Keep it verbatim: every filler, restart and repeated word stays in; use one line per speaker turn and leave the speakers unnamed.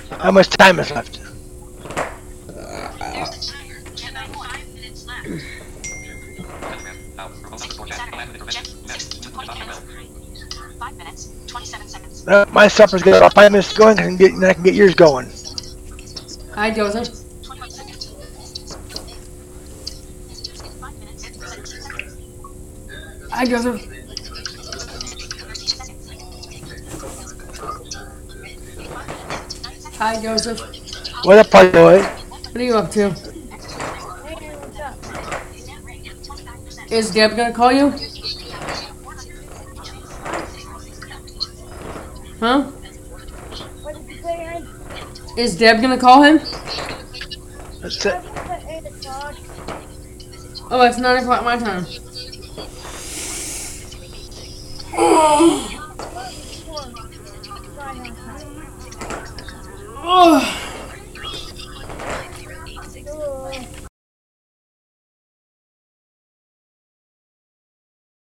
How much time is left?
Uh,
Uh, my supper's got about five minutes going. I can get, then I can get yours going.
Hi, Joseph. Hi, Joseph. Hi, Joseph.
What up, party boy?
What are you up to?
Hey, what's up?
Is Deb gonna call you? Huh?
What did you say, Ed?
Is Deb gonna call him?
That's
I
it.
was at eight o'clock.
Oh, it's nine o'clock my time.